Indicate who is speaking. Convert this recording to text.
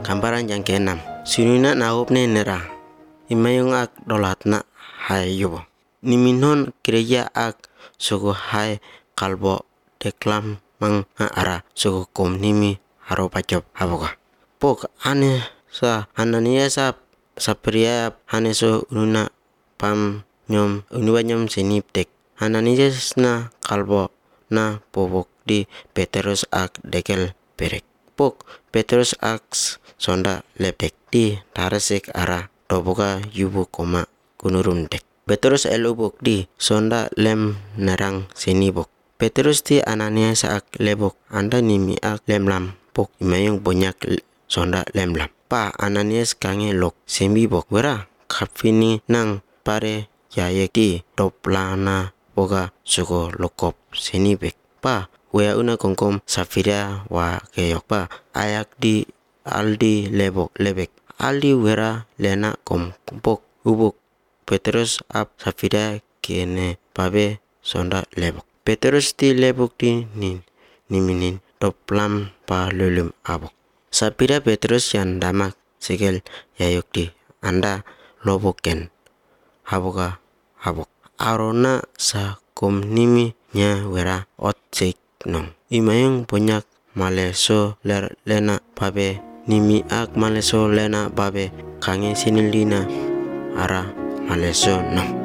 Speaker 1: Gambaran yang keenam. Sinuna naupne nera. Imayong ak dolatna hai yubo. Niminon gereja ak suku hai kalbo deklam mang ara suku kom nimi haro pajob haboka. Pok ane sa Ananias sapria ane so ununa pam nyom uniwa nyom senip dek. Ananias na kalbo na pobok di Petrus ak dekel berek. Pok Petrus ak sonda lepdek di taresik ara doboka yubu koma kunurum dek. Petrus elubok di sonda lem nerang senibok. Petrus ti Ananias ak lebok anda nimi ak lemlam pok imayong bonyak sonda lemlam. Pa Ananias kange lok sembibok wera kapini nang pare yayek di doplana boga suko lokop senibek. Pa wea una kongkom Safira wa keyok pa ayak di aldi lebek. Aldi wera lena kompok ubuk Petrus ap Safira kene babe sonda lebok. Petrus ti lebok di niminin doplam pa lulum abok. Safira Petrus yang damak segel yayok di anda loboken haboka habok. Arona sa kom nimi nya wera ot sek nong. Imayong bonyak maleso lena babe nimi ak maleso lena babe kange sinilina ara maleso nong.